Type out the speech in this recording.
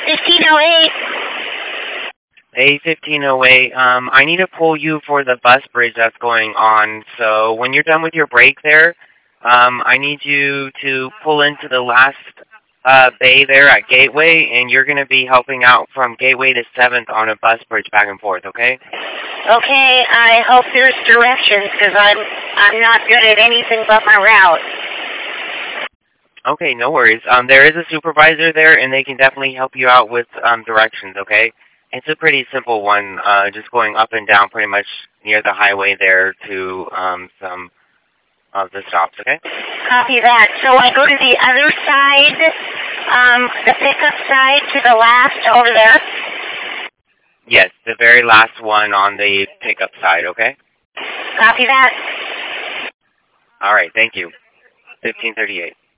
1508. A1508, I need to pull you for the bus bridge that's going on. So when you're done with your break there, I need you to pull into the last bay there at Gateway, and you're going to be helping out from Gateway to 7th on a bus bridge back and forth, okay? Okay, I hope there's directions, because I'm not good at anything but my route. Okay, no worries. There is a supervisor there, and they can definitely help you out with directions, okay? It's a pretty simple one, just going up and down pretty much near the highway there to some of the stops, okay? Copy that. So I go to the other side, the pickup side to the last over there? Yes, the very last one on the pickup side, okay? Copy that. All right, thank you. 1538.